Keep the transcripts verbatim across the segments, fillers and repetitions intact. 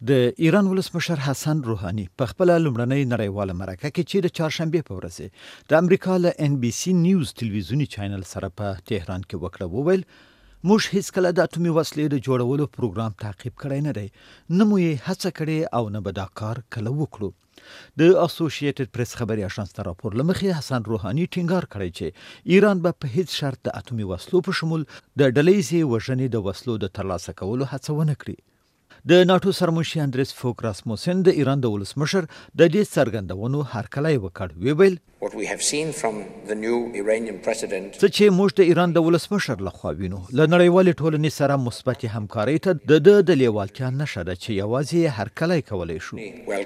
د ایران ولسمشر حسن روحاني په خپل لومړنۍ نړیواله مرکه کې چې د چهارشنبه په ورځ د امریکا له ان بي سي نیوز ټلویزیونی چینل سره په تهران کې وکړه وویل موږ هیڅ کله د اتومي وسلې د جوړولو پروګرام تعقیب کړی نه دی، نه مو یې هڅه کړې او نه به دا کار کله وکړو. د اسوسییټډ پریس خبري اژانس ته راپور لمخې حسن روحاني ټینګار کړی چې ایران به په هیڅ شرط د اتومي وسلو په شمول د ډلهیزې وژنې د وسلو د ترلاسه کولو هڅه ونه کړي. د ناتو سرمنشي اندریس فوک راسموسن د ایران د ولسمشر د دې څرګندونو هرکلی وکړ. ویل What we have seen from the new Iranian president څه چې موږ د ایران د ولسمشر لخوا وینو له نړیوالې ټولنې سره مثبت همکارۍ ته د د د لیوالتیا نښه ده چې یوازې هرکلی کولی شو.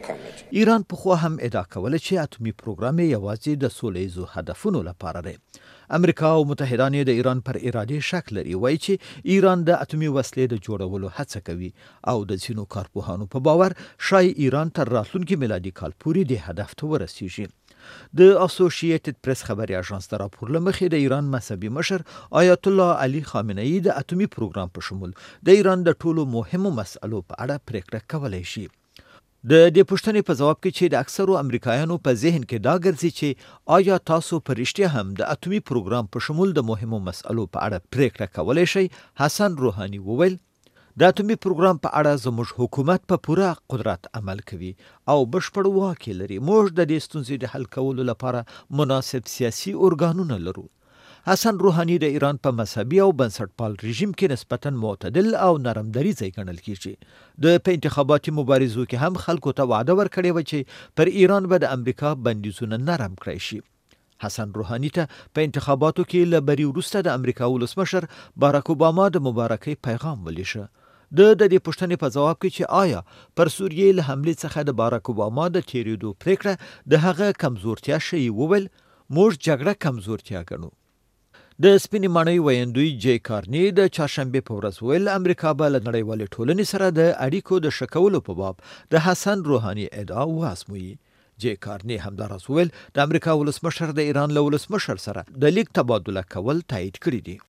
ایران پخوا هم ادعا کوله چې اتومي پروګرام یوازې د سولیزو هدفونو لپاره دی. امریکا او متحدان د ایران پر اراده شک لري، وایي چې ایران د اتومي وسلې د جوړولو هڅه کوي او د ځینو کارپوهانو په باور شای ایران تر راتلونکي میلادي کال پورې د هدف ته ورسیږي. د اسوسییټډ پریس خبري اژانس ته راپور لمخې د ایران مذهبي مشر آیت الله علي خامنه‌ای د اتومي پروګرام په شمول د ایران د ټولو مهمو مسألو په اړه پریکړه کولی شي. د دې پوښتنې په جواب کې چې د اکثرو امریکایانو په ذهن کې دا ګرځي چې آیا تاسو په رښتیا هم د اتومي پروګرام په شمول د مهمو مسألو په اړه پریکړه کولی شئ، حسن روحاني وویل د اتومي پروګرام په اړه زموږ حکومت په پوره قدرت عمل کوي او بشپړ واک لري. موږ د دې ستونزې د حل کولو لپاره مناسب سیاسي ارګانونه لرو. حسن روحاني د ایران په مذهبي او بنسټپال رژیم کې نسبتاً معتدل او نرم دریځی ګڼل کیږي. د په انتخاباتي مبارزو کې هم خلکو ته وعده ورکړې و چې پر ایران به د امریکا بندیزونه نرم کړی شي. حسن روحاني ته په انتخاباتو کې له بری وروسته د امریکا ولسمشر باراک اوباما د مبارکۍ پیغام ولیشه. د د دې پوښتنې په جواب کې چې آیا پر سوریې له حملې څخه د باراک اوباما د تیریدو پریکړه د هغه کمزورتیا شي، وویل موږ جګړه کمزورتیا ګڼو. د سپینې ماڼۍ ویندوی جی کارني د چهارشنبه په ورځ ویل امریکا به له نړیوالې ټولنې سره د اړیکو د ښه کولو په باب د حسن روحاني ادعا وازموي. جی کارني همداراز ویل د امریکا ولسمشر د ایران له ولسمشر سره د لیک تبادله کول تایید کړي دي.